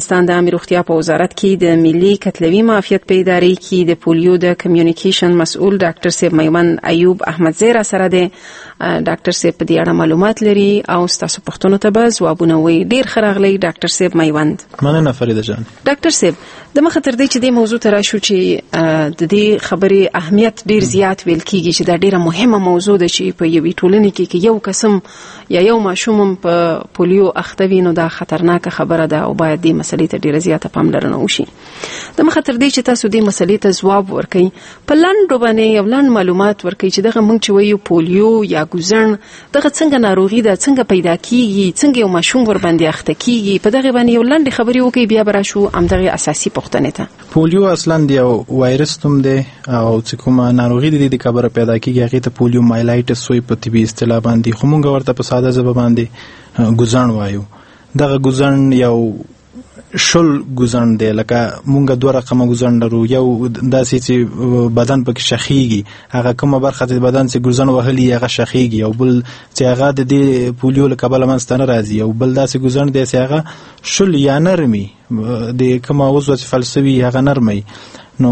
افغانستان د عامه روغتیا په وزارت کې د ملي کتلوي معافیت په ادارې کې د پولیو د کمیونیکیشن مسؤل ډاکټر صاحب میوند ایوب احمدزی را سره دی. ډاکټر صاحب په دې اړه معلومات لري او تاسو پوښتنو ته به ځوابونه وایي. ډیر ښه راغلی ډاکټر صاحب میوند. مننه فریده جان. ډاکټر صاحب د مخه تر دې چې د موضوع ته راشو چې د دې خبرې اهمیت ډیر زیات ویل کیږي چې دا ډیره مهمه موضوع ده چې په یوې ټولنې کې یو قسم یا یو ماشوم په پولیو اخته وي نو دا خطرناکه خبره ده او باید دې مسلې ته ډیره زیاته پاملرنه وشي. د مخه تر دې چې تاسو دې مسلې ته ځواب ورکړئ په لنډو باندې یو لنډ معلومات ورکړئ چې دغه موږ چې وایو پولیو یا ګوزن دغه څنګه ناروغي ده، څنګه پیدا کیږي، څنګه یو ماشوم ور باندې اخته کیږي، په دغه باندې یو لنډ خبرې وکړئ بیا به راشو همدغه اساسي پوښتنې ته. پولیو اصلا یو وایرس نوم دی او چې کومه ناروغي د دې کبره پیدا کیږي هغه ته پولیو مایلایټس وایي په طبي اصطلاح باندې، خو موږ ورته په ساده ژبه باندې ګوزن وایو. دغه ګوزن یو شل ګوزن دی، لکه مونږ دوه رقمه ګوزن لرو. یو داسې چې بدن پکې شخیږي، هغه کومه برخه د بدن چې ګوزن وهلي هغه شخیږي، او بل چې هغه د دې پولیو له کبله منځته نه راځي، او بل داسې ګوزن دی چې هغه شل یا نرمي د کومه عضو چې فلسوي هغه نرمي. نو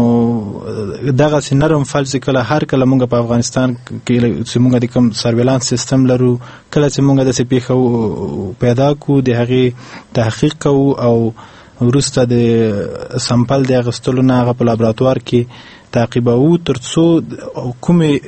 دغه سي نرم فلز کله هر کله مونږ په افغانستان کې چې مونږ د کوم سرویلانس سیستم لرو، کله چې مونږ د سي پیښو پیدا کو د هغه تحقیق کو او وروسته د سامپل د اغستلو نه هغه په لابراتوار کې تعقیبو ترڅو کومې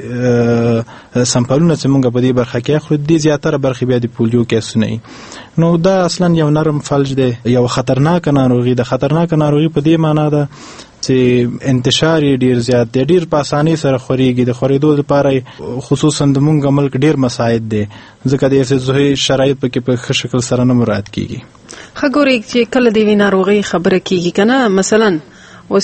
سامپلونه چې مونږ په دې برخه کې اخلو دي زیاتره برخه بیا د پولیو کیسونه. نو دا اصلا یو نرم فلج دی، یو خطرناک ناروغي ده. خطرناک ناروغي په دې معنی ده چې انتشار یې ډیر زیات دی، ډیر په اسانۍ سره خوريږي. د خورېدو لپاره خصوصا د مونږ ملک ډیر مساعد دی، ځکه د صحي شرایط پکې په ښه شکل سره نه مراعات کیږي. خګوري چې کله د ناروغي خبره کیږي کنه، مثلا اوس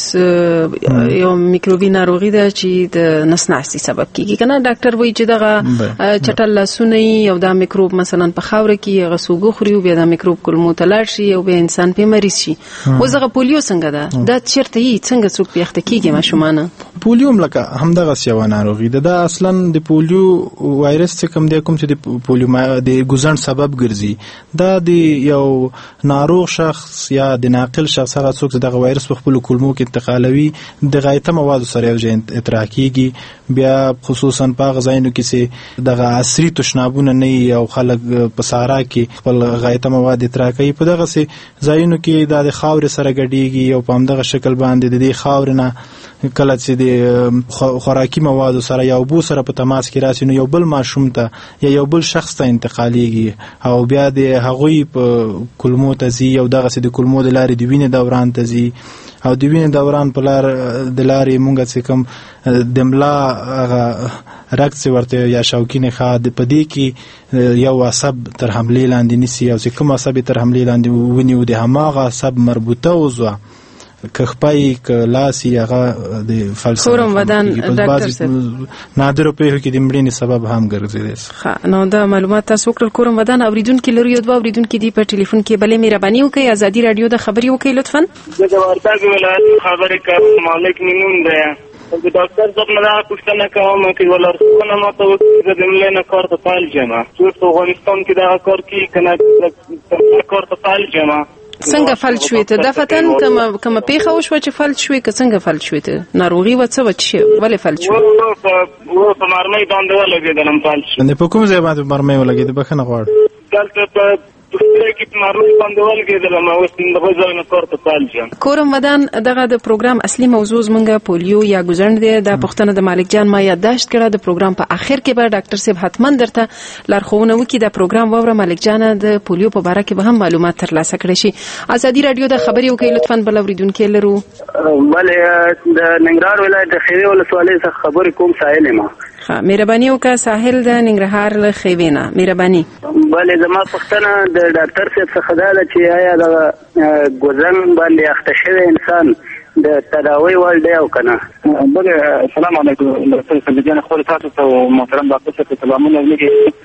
یو میکروبي ناروغي ده چې د نسناسي سبب کیږي کنه، ډاکټر وایي چې دغه چټل لاسونه یو دا میکروب مثلا په خاور کې غسوګو خوري او بیا دا میکروب کولمو ته لاړ شي او به انسان په مریض شي. اوس دغه پولیو څنګه ده؟ دا چیرته یي څنګه څوک پیښته کیږي ماشومان؟ پولیو ملکه همدغه یو ناروغي ده. دا اصلا د پولیو وایرس څخه کوم دی، کوم چې د پولیو د ګوزن سبب ګرځي. دا د یو ناروغ شخص یا د ناقل شخص هغه څوک چې دغه وایرس په خپل کولمو کې انتقالوي د غایطه موادو سره یو ځای اطراح کیږي. بیا خصوصا په غذاینو کې چې دغه عصري تشنابونه نه او خلک په صحرا کې خپل غایطه مواد اطراح کوي، په دغه سي ځایونو کې د خاور سره ګډيږي او په همدغه شکل باندې د دې خاور نه کله چې د خوراکي موادو سره یا اوبو سره په تماس کې راسي نو یو بل ماشوم ته یا یو بل شخص ته انتقالېږي او بیا د هغوی په کولمو ته ځي او دغه سي د کولمو د لارې د وینې دوران ته ځي او د وینې دوران په لار د لارې مونږ چې کوم د ملا رکس ورته یا شوکینه خاد په دې کې یو عصب تر حملې لاندې نسی او چې کوم عصب تر حملې لاندې ونیو د هماغه عصب مربوطه عضو کخپای کلاسی هغه د فلسفه کورم بدن ډاکټر صاحب نادر په هغه کې د مړینې سبب هم ګرځي. نو دا معلومات تاسو کړل. کورم بدن اوریدونکو لري یو دوه اوریدونکو دی په ټلیفون کې بلې مهرباني وکړئ ازادي رادیو د خبري وکړئ لطفا. د ورتګ ولایت خبرې کوم مالک نیمون دی. د ډاکټر صاحب نه پوښتنه کوم چې ولرسونه ماته د دملنه کار ته پال جما چې په افغانستان کې دا کار کې کنه کار ته پال جما څنګه فلج شوې ته د فتن کوم پیښه وشو چې فلج شوې که څنګه فلج شوې ته ناروغي و څه وچی ولې فلج شو؟ و په مرمۍ باندې ولګېدلم فلج. په کوم ځای باندې مرمۍ ولګېده؟ بخښنه غواړم. دلته په کې مرمۍ باندې ولګېدلم او څنګه ځای نه کار ته پالجم. کورم ودان دغه د پروګرام اصلي موضوع زمونږ پولیو یا ګوزن دی. دا پوښتنه د مالک جان ما یادداشت کړه. د پروګرام په اخر کې به ډاکټر صاحب حتما درته لارښوونه وکړي. د پروګرام ووره مالک جان د پولیو په اړه کې به هم معلومات ترلاسه کړئ شي. ازادي رادیو د خبري وکړئ لطفا بل اوریدونکو لرو. بلې د ننګرهار ولایت د خیوي ولسوالۍ څخه خبرې کوم سائل ما. مهرباني وکړه ساحل د ننګرهار له خیوینا. مهرباني. بلې زما پوښتنه د ډاکټر صاحب څخه دا ده چې آیا د ګوزن باندې اخته شوی انسان د تداوی وړ دی او کنه؟ بلې السلام علیکم ډاکټر صاحب جان، خو تاسو ته محترم ډاکټر صاحب سلامونه لګي.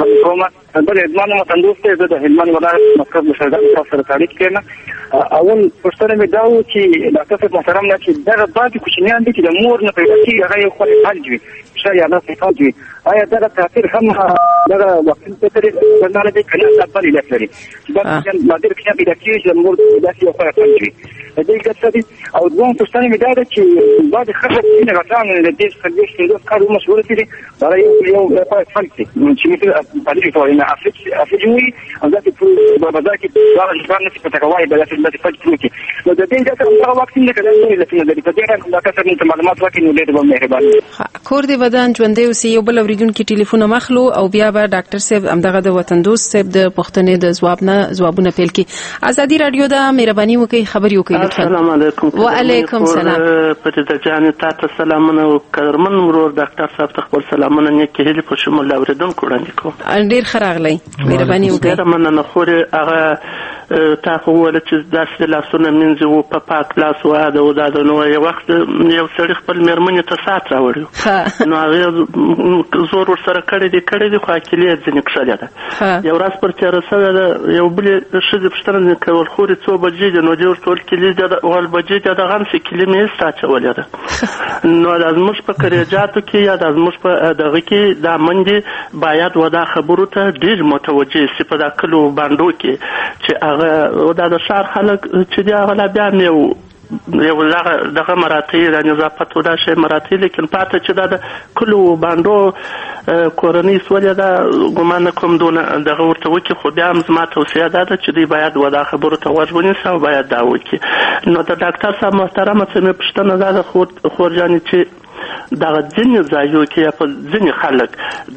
بلې زما نوم تندوس دی، زه د هلمند ولایت مسکب مشرګان تاسو سره تعلق کړم. اول پوښتنه مې دا و چې ډاکټر صاحب محترم نه چې دغه باقي کوچنیان دي چې د مور نه پیدا کېږي هغه یو خپل فلج وي شاید یا نه فلج وي آیا دغه تاثیر هم دغه واکسین په طریقه باندې د کنه د بل علت لري چې دا نادر کې پیدا کیږي چې مور داسې یو خبره کوي د دې کڅوړې او دوه پوښتنه مې دا ده چې بعد خلک چې غټان د دې خلک چې کار مسؤل دي برای یو په فلسفه چې مثل تعریف او نه افجوي او دا چې په بازار کې دا ځان نه پټ کوي بل څه د فلج پروتي نو د دې ځکه واکسین نه کړي چې د دې په دې اړه دا څه معلومات ورکړي نو ډېر به مهرباني کور دی بدن ژوندې اوسې یو بل اوریدونکو ټلیفون مخلو او بیا به ډاکټر صاحب همدغه د وطن دوست صاحب د پښتنې د ځوابونه پیل کی ازادي رادیو دا مهرباني وکي خبري وکي لطفا السلام علیکم وعلیکم السلام پرې د جان تاسو سلامونه او کرمن مرور ډاکټر صاحب تخبر سلامونه نیکه هلي په شمول اوریدونکو وړاندې کوم ډیر خراغلی مهرباني وکي ډیر مننه خوري هغه تاسو ول چې داسې لاسونه منځو په پاک لاس واده او دا نو یو وخت یو سړي خپل مېرمنې ته سات راوړو نو هغه زور ور سره کړی دی خو اکیلې ځنې کښلې ده یو ورځ پر تیر سره ده یو بل ښځې پوښتنه کول خوري څو بجې دي نو دی ورته ویل کیلې ده اول بجې ده دغه هم چې کیلې مې ساچولې ده نو د زموږ په کریجاتو کې یا د زموږ په دغه کې دا منډې باید ودا خبرو ته ډېر متوجه سي په دا کلو باندو کې چې هغه دا د ښار خلک چې دی هغه لا بیا مې یو دغه مراتب د نظافت او دا شی مراتب لیکن پاتې چې دا د کلو باندو کورنۍ سولې دا ګمان کوم دونه دغه ورته وکي خو بیا هم زما توصیه ده چې دوی باید ودا خبرو ته غوږ ونیسي او باید دا وکي نو د ډاکټر صاحب محترمه څه مې پوښتنه ده د خورجانې چې دغه ځینې ځایو کې په ځینې خلک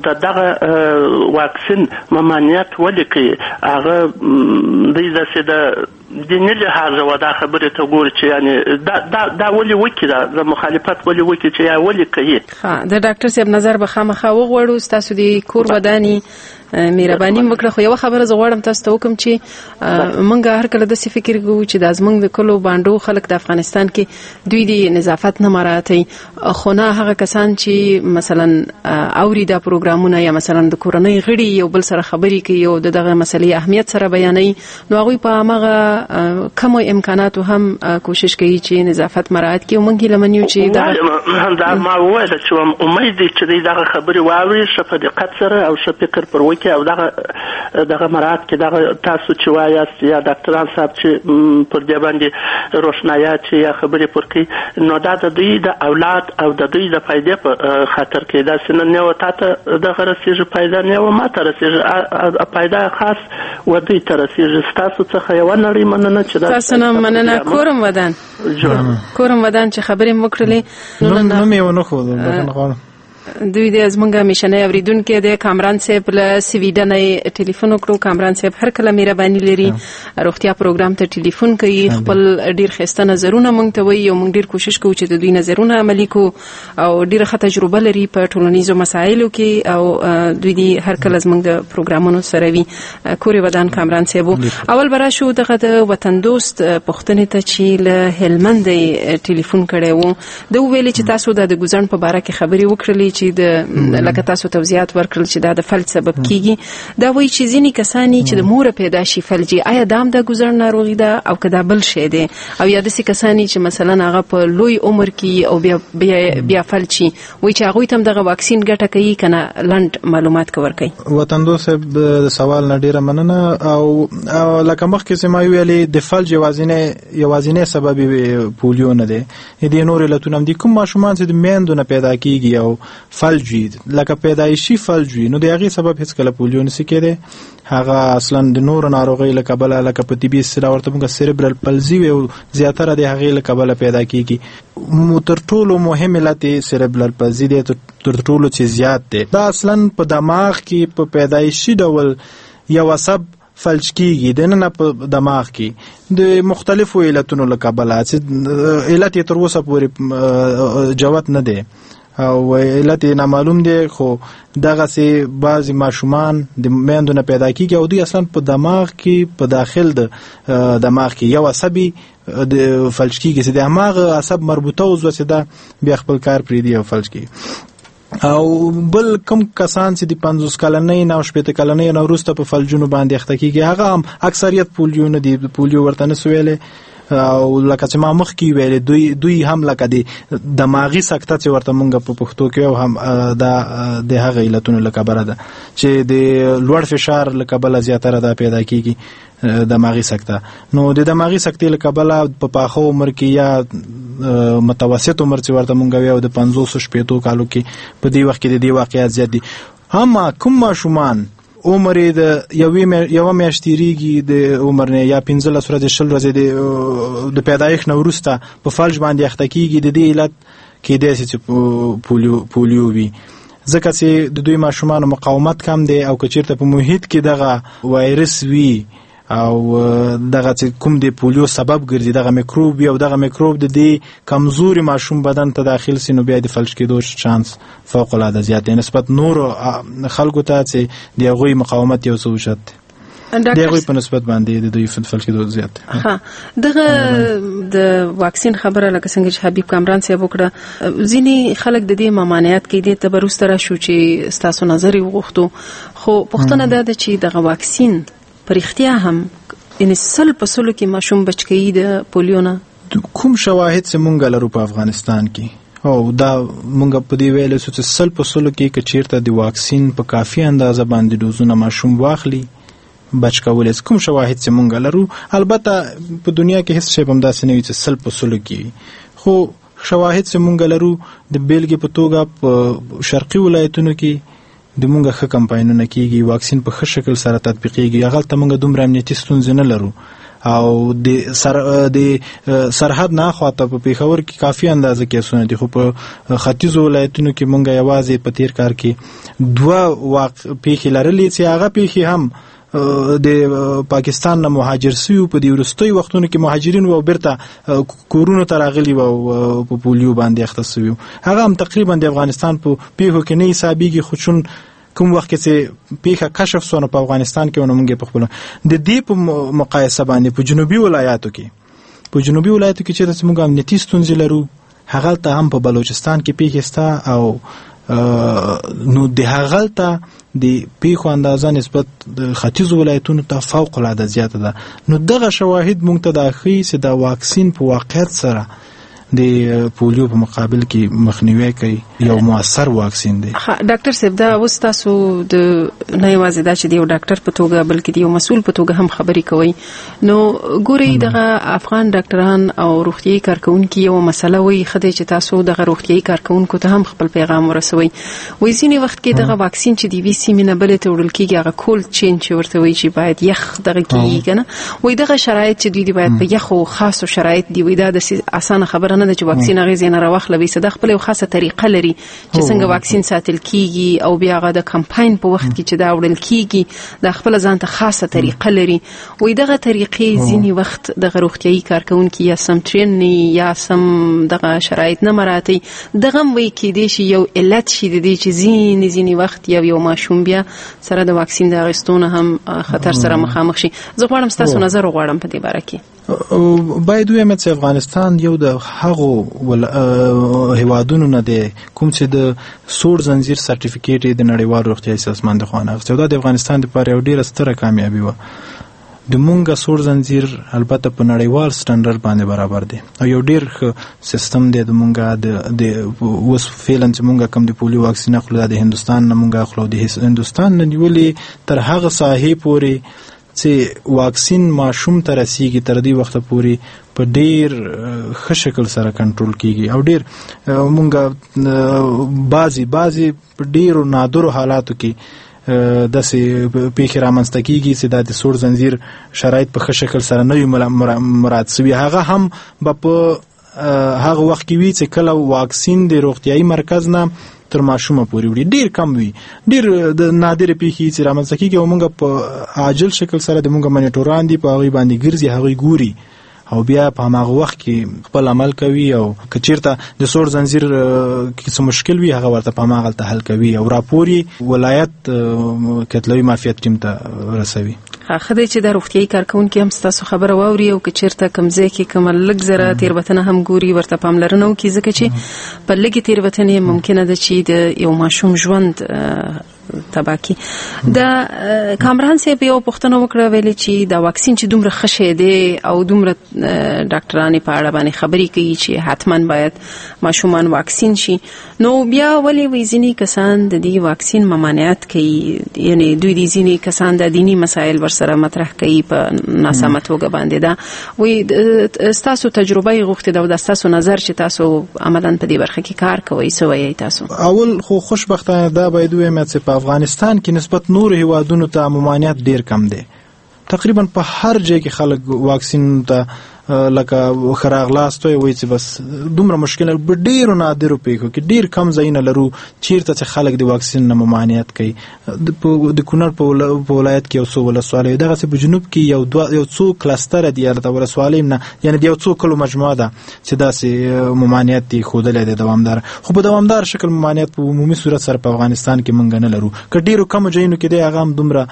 دغه واکسین ممانعت ولیکي هغه دوی داسې د دیني لحاظه ودا خبرې ته ګوري چې یعنی دا ولې وکي د مخالفت ولې وکي چې یا ولې کوي د ډاکټر صاحب نظر به خامخا وغواړو تاسو د کور ودانی مهرباني وکړه خو یو خبره زه غواړم تاسو ته وکم چې مونږ هر کله د څه فکر کوو چې د زمونږ د کلو باندو خلک د افغانستان کې دوی د نظافت نه مراعتي خو نه هغه کسان چې مثلا اوري د پروګرامونه یا مثلا د کورنۍ غړي یو بل سره خبري کوي او دغه مسلې اهمیت سره بیانوي نو هغه په هغه کوم امکاناتو هم کوشش کوي چې نظافت مراعات کړي مونږ لمنیو چې دا ما وایي چې امید دي چې دغه خبري واوري شپه دقت سره او شپه فکر پر وکي او دغه مراد کې دغه تاسو چې وایاست یا ډاکټران صاحب چې پر دې باندې روشنايات چې یا خبرې پر کوي نو دا د دوی د اولاد او د دوی د فائدې په خاطر کې دا سن نه وتا ته دغه رسېږي فائدہ نه و ما ته رسېږي فائدہ خاص و دوی ته رسېږي تاسو څخه یو نړۍ مننه چې تاسو نه مننه کورم ودان چې خبرې مکړلې نو مې ونه خو ده دوی د ازمنګه میشنه اوریدونکو د کامران صاحب له سویډن ټلیفون وکړو کامران صاحب هر کله مهرباني لري روغتیا پروګرام ته ټلیفون کوي خپل ډیر خسته نظرونه مونږ ته وایي او مونږ ډیر کوشش کوو چې د دوی نظرونه عملي کو او ډیره ښه تجربه لري په ټولنیزو مسایلو کې او دوی دی هر کله زمونږ د پروګرامونو سره وي کوري ودان کامران صاحب اول برا شو دغه د وطن دوست پښتنې ته چې له هلمند ټلیفون کړي وو د ویلي چې تاسو د ګزن په باره کې خبري وکړلې چې د لکه تاسو توضیحات ورکړل چې دا د فلج سبب کیږي دا وایي چې ځینې کسانی چې د مور پیدا شي فلجي آیا دام د ګزر ناروغي ده او کدا بل شی دی او یا د سې کسانی چې مثلا هغه په لوی عمر کې او بیا فلجي وایي چې هغه تم دغه واکسین ګټه کوي کنه لند معلومات کور کوي وطن دوست د سوال نه ډیره مننه او لکه مخکې سم ویلې د فلج یوازینه سبب پولیو نه دی د نور علتونه دي کوم ماشومان چې د میندو نه پیدا کیږي او فلجی لکه پیدایشي فلجی نو د هغه سبب هیڅ کله پولیو نشي کېده هغه اصلا د نور ناروغي لکه بل لکه په طبي سره ورته موږ سيربرال پلزي او زیاتره د هغه لکه بل پیدا کیږي تر ټولو مهم علت سيربرال پلزي دی تر ټولو چې زیات دی دا اصلا په دماغ کې په پیدایشي ډول یو سبب فلج کیږي د نه په دماغ کې د مختلفو علتونو لکه بل علت تر اوسه پورې جواب نه دی او علت نامعلوم دی خو دغه سي بعضی ماشومان د میندو نه پیدا کیږي او دوی اصلا په دماغ کې په داخل د دماغ کې یو عصبي د فلج کیږي چې د دماغ عصب مربوطه عضو چې دا بیا خپل کار پرې دی او فلج کیږي او بل کم کسان چې د 50 کلنۍ نه 70 کلنۍ نه وروسته په فلجونو باندې اخته کیږي هغه هم اکثریت پولیو نه دی پولیو ورته نه سویلې او لکه چې ما مخکې ویل دوی هم لکه د دماغي سکته چې ورته مونږ په پښتو کې او هم د هغه علتونو له کبله ده چې د لوړ فشار له کبله زیاتره دا پیدا کیږي دماغي سکته. نو د دماغي سکتې له کبله په پاخه عمر کې یا متوسط عمر چې ورته مونږ ویو د 50-60 کالو کې په دې وخت کې د دې واقعیات زیات دي. اما کوم ماشومان عمر د یو میاشت تیریږي د عمر نه یا 15 ورځې 20 ورځې د پیدایښت نه وروسته په فلج باندې اخته کیږي، د دې علت کېدای شي چې پولیو وي، ځکه چې د دوی ماشومانو مقاومت کم دی او که چیرته په محیط کې دغه وایرس وي او دغه چې کوم د پولیو سبب ګرځي دغه میکروب وي او دغه میکروب د دې کمزوري ماشوم بدن ته داخل سي، نو بیا د فلج کېدو چانس فوق العاده زیات دی نسبت نورو خلکو ته چې د هغوی مقاومت یو څه اوچت دی، د هغوی په نسبت باندې د دوی فلج کېدو زیات دی. دغه د واکسین خبره لکه څنګه چې حبیب کامران صاحب وکړه، ځینې خلک د دې ممانعت کوي، دې ته به وروسته راشو چې ستاسو نظر یې وغوښتو، خو پوښتنه دا ده چې دغه واکسین پر اختیا هم ان 100% کې ماشوم بچکی د پولیو نه کوم شواهد چې مونږ لرو په افغانستان کې او دا مونږ په دې ویلو چې 100% کې چیرته د واکسین په کافي اندازه باندې دوزونه ماشوم واخلي بچ کولای کوم شواهد چې مونږ لرو. البته په دنیا کې هیڅ شی هم داسې نه وي چې 100% کې، خو شواهد چې مونږ لرو د بیلګې په توګه په شرقي ولایتونو کې د مونږه ښه کمپاینونه کیږي، واکسین په ښه شکل سره تطبیقیږي، هغلته مونږ دومره امنیتي ستونزې نه لرو او د سرحد نه خواته په پیښور کې کافي اندازه کیسونه دي، خو په ختیځو ولایتونو کې مونږ یوازې په تیر کار کې 2 پیښې لرلې چې هغه پیښې هم د پاکستان نه مهاجر سوي په دې وروستي وختونو کې مهاجرین او بیرته کورونو ته راغلي او په پولیو باندې اخته سوي، هغه هم تقریبا د افغانستان په پیښو کې نه حسابيږي، خو چون کوم وخت چې پیښه کشف سونه په افغانستان کې ونمږي په خپل د دې په مقایسه باندې په جنوبي ولایاتو کې چې موږ امنیتي ستونزې لرو، هغه ته هم په بلوچستان کې پیښه ستا او نو د هغه ته د پیښو اندازه نسبت د ختیځو ولایتونو ته فوق العاده زیاته ده. نو دغه شواهد مونږ ته د اخی چې د واکسین په واقعیت سره د پولیو په مقابل کې مخنیوي کوي، یو موثر واکسین دی. ډاکټر صاحب دا اوس تاسو د نه یوازې دا چې یو ډاکټر په توګه بلکې د یو مسؤل په توګه هم خبرې کوي، نو ګوري دغه افغان ډاکټران او روغتيایي کارکونکو یو مسله وي خدای چې تاسو دغه روغتيایي کارکونکو ته هم خپل پیغام ورسوي، وایي ځینې وخت کې دغه واکسین چې دی وی سی مینه بل ته وړل کیږي هغه کولډ چین چې ورته وایي چې باید یخ دغه کیږي کنه، وایي دغه شرایط چې دوی باید په یخ او خاصو شرایط دی، وایي دا د اسانه خبره نه ده چې واکسین هغه زینه راوخلوي، صد خپل یو خاصه طریقه لري چې څنګه واکسین ساتل کیږي او بیا هغه د کمپاین په وخت کې چې دا وړل کیږي د خپل ځان ته خاصه طریقه لري، وایي دغه طریقې ځینې وخت د روغتيایي کارکونکو یا سم ټرین یا سم دغه شرایط نه مراتي، دغه وایي کې دي چې یو علت شي د دې چې ځینې وخت یو ماشوم بیا سره د واکسین د اغوستونه هم خطر سره مخامخ شي. زه غواړم تاسو نظر وغواړم په دې باره کې. باید ویم چې افغانستان یو د هغو هیوادونو نه دی کوم چې د سوړ زنجیر سرټیفیکیټ د نړیوال روغتیايي سازمان د خوانه اخیستی، دا د افغانستان لپاره یو ډیره ستره کامیابي وه. د مونږه سوړ زنجیر البته په نړیوال سټانډرډ باندې برابر دی او یو ډیر ښه سیستم دی د مونږه د اوس فعلا چې مونږه کوم د پولیو واکسین اخلو د هندوستان نه مونږه اخلو، د هندوستان نه نیولې تر هغه ساحې پورې چې واکسین ماشوم ته رسیږي تر دې وخت پورې په ډیر ښه شکل سره کنټرول کیږي او ډیر مونږه بعضی په ډیرو نادرو حالاتو کې داسې پیښې رامنځته کیږي چې دا د سوړ زنجیر شرایط په ښه شکل سره نه وي مراعات شوي، هغه هم به په هغه وخت کې وي چې کله واکسین د روغتیايي مرکز نه تر ماشومه پورې وړي، ډیر کم وي، ډیر د نادر پیښې چې رامنځته کیږي او موږ په عاجل شکل سره د موږ منیټوران دي په هغه باندې ګرځي، هغه ګوري او بیا په هغه وخت کې خپل عمل کوي او کچیرته د سوړ زنجیر کې څه مشکل وي هغه ورته په هغه حل کوي او راپوري ولایت کتلوي مافیات ټیم ته رسوي. خدای چې د روغتيایي کارکونکو هم تاسو خبره واوري او کچیرته کمزې کې کوم لږ زره تیروتنه هم ګوري ورته پاملرنه وکړي، ځکه چې په لږی تیروتنې ممکنه ده چې د یو ماشوم ژوند تبا کی د کامران صاحب یو پوښتنه وکړه ویلې چې دا واکسین چې دومره خشه دی او دومره ډاکټرانو په اړه باندې خبرې کوي چې حتما باید ماشومان واکسین شي نو بیا ولې وی ځینې کسان د دې واکسین ممانعت کوي یعنی دوی د ځینې کسان د دینی مسایل ورسره مطرح کوي په ناسمه توګه باندې دا وی تاسو تجربه غوښتې دا د تاسو نظر چې تاسو عملاً په دې برخه کې کار کوي سوي تاسو اول خو خوشبختانه دا باید وایم چې په افغانستان کې نسبت نور هیوادونو ته ممانعت ډیر کم دی تقریبا په هر ځای کې خلک واکسین ته لکه خراغلاست وي چې بس دومره مشکل ډیر نادر پیښو کې ډیر کم ځایونه لرو چیرته چې خلک د واکسین نه ممانعت کوي د کونړ په ولایت کې یو څو ولسوالۍ دغه په جنوب کې یو څو کلستر دي د ولسوالۍ نه یعنی د یو څو کلو مجموعه ده چې داسې ممانعت دي خودلې د دوامدار خو په دوامدار شکل ممانعت په عمومي صورت سره په افغانستان کې مونږ نه لرو که ډیرو کم ځایونو کې دی هغه هم دومره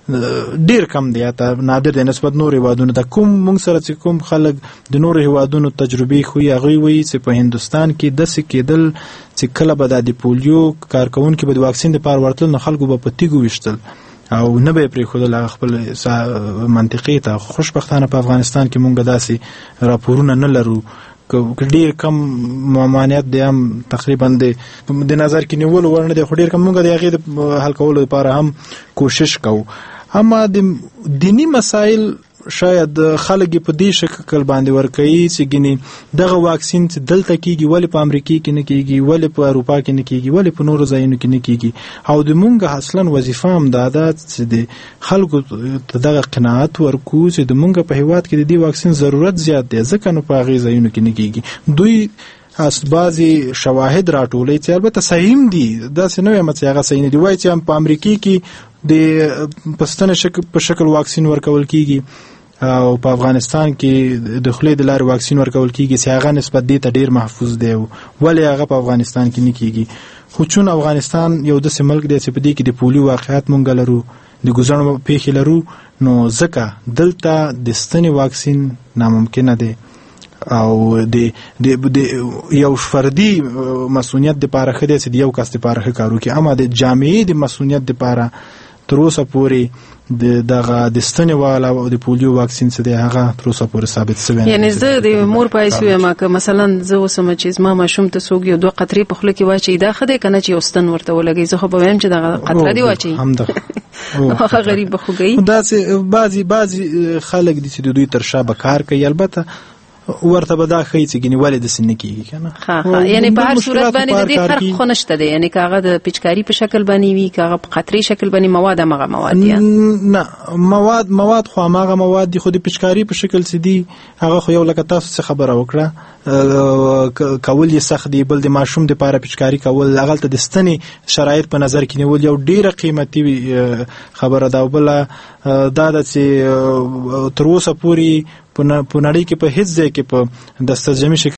ډیر کم دی یا نادر دی نسبت نور هیوادونو ته کوم موږ سره چې کوم خلک د نور هیوادونو تجربې خو هغه وایي چې په هندستان کې داسې کېدل چې کله به د پولیو کارکونکو به د واکسین لپاره ورتل نو خلکو به په تیږو وشتل او نه به پرېښودل هغه خپل منطقې ته خوشبختانه په افغانستان کې موږ داسې راپورونه نه لرو ډیر کم ممانعت دی هم تقریبا د نظر کې نیول ورنه دی خو ډیر کم موږ د هغې د حل کولو لپاره هم کوشش کوو اما د دینی مسایل شاید خلک په دې شکل باندې ورکوي چې ګینه دغه واکسین چې دلته کیږي ولې په امریکا کې نه کیږي ولې په اروپا کې نه کیږي ولې په نورو ځایونو کې نه کیږي او د مونږ اصلا وظیفه هم دا ده چې د خلکو ته دغه قناعت ورکو چې د مونږ په هیواد کې د دې واکسین ضرورت زیات دی ځکه نو په هغې ځایونو کې نه کیږي دوی بعضی شواهد راټولوي چې البته صحیح دي داسې نه وایم چې هغه صحیح نه دي وایي چې په امریکا کې د پستنه په شکل واکسین ورکول کیږي او په افغانستان کې د خولې د لارې واکسین ورکول کیږي چې هغه نسبت دې ته ډیر محفوظ دی ولې هغه په افغانستان کې نه کیږي خو چون افغانستان یو داسې ملک دی چې په دې کې د پولیو واقعیت مونږ لرو د ګزړو پیښې لرو نو ځکه دلته د ستنې واکسین ناممکنه دی او د یو فردي مسؤلیت د پاره خدای چې یو کس د پاره کارو کې اما د جامعې د مسؤلیت د پاره تر اوسه پورې دغه د ستنې والا او د پولیو واکسین څه دی هغه تر اوسه پورې ثابت شوی یعنی زه د مور پایسو یم که مثلا زه وسم چې زما ماشوم ته څوک یو دوه قطرې په خوله کې واچي دا خدای کنه چې وستن ورته ولګي زه خو به وایم چې دغه قطره دی واچي هم ده هغه غریب خوګي دا چې بعضی خلک دي چې دوی تر شا به کار کوي البته ورته به دا خی چې ګنې ولې د سن کېږي کنه یعنی په هر صورت باندې د دې فرق خو نشته دی یعنی کاغه د پچکاری په شکل باندې وي کاغه په قطري شکل باندې مواد هغه مواد دي نه مواد خو هغه مواد دي خو د پچکاری په شکل څه دي هغه خو یو لکه تاسو څه خبره وکړه کول یې سخت دی بل د ماشوم د پاره پچکاری کول هغه ته د ستنې شرایط په نظر کې نیول یو ډیره قیمتي خبره ده بل دا چې تر اوسه پورې په نړۍ کې په هیڅ ځای کې په دستجمعي